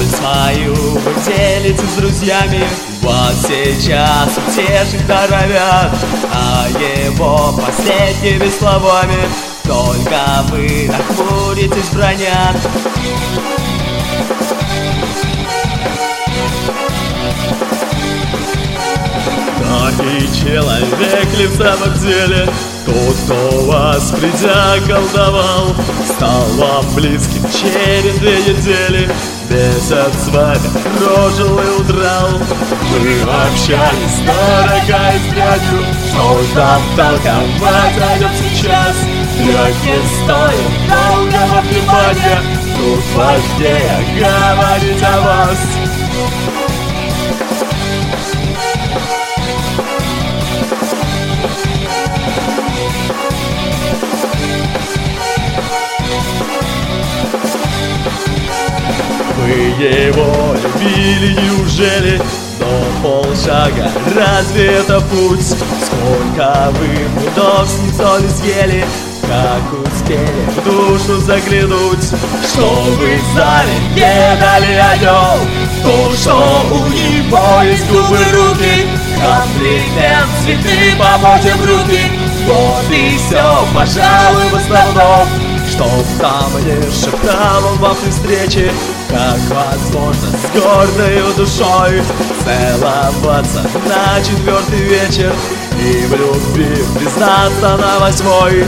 Боль свою вы делите с друзьями, вас сейчас утешить норовят, а его последними словами только вы нахмуритесь, бронят. Да и человек ли в самом деле тот, кто вас придя колдовал, стал вам близким через 2 недели, месяц с вами прожил и удрал. Мы общались дорого и с дрянью, что там толковать о нем сейчас? Ведь не стоит долгого внимания, тут важнее говорить о вас. Вы его любили, неужели? Но полшага, разве это путь? Сколько вы медов с ним соли съели, как успели в душу заглянуть? Что вы знали, не дали о нем, то, что у него есть губы, руки, комплимент, цветы, помочь в руки. Вот и все, пожалуй, в основном. Чтоб там не шептал он вам при встрече, как возможно с гордою душой целоваться на 4-й вечер и в любви признаться на 8-й.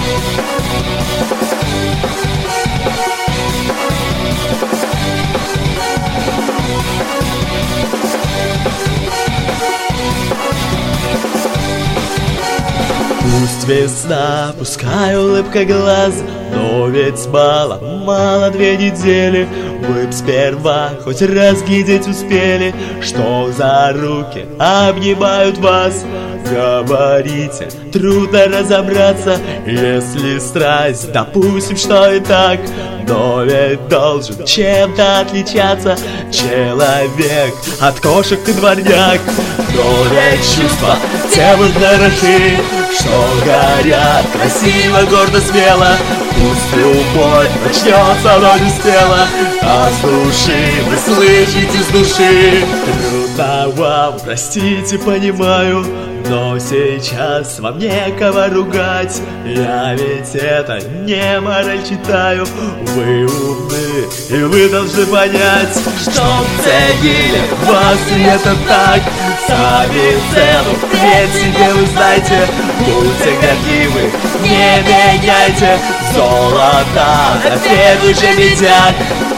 Пусть весна, пускай улыбка глаз, но ведь мало 2 недели. Вы б сперва хоть раз глядеть успели, что за руки обнимают вас. Говорите, трудно разобраться, если страсть, допустим, что и так. Но ведь должен чем-то отличаться человек от кошек и дворняк. Но ведь чувства те вот хороши, что горят красиво, гордо, смело. Пусть любовь начнется, но не успела, а с души вы слышите, с души. Трудно вам, простите, понимаю, но сейчас вам некого ругать. Я ведь это не мораль читаю. Вы умны, и вы должны понять, что ценили вас, и это так. Сами цену впредь себе вы знаете, будьте гордливы, не меняйте золото на следующий медяк.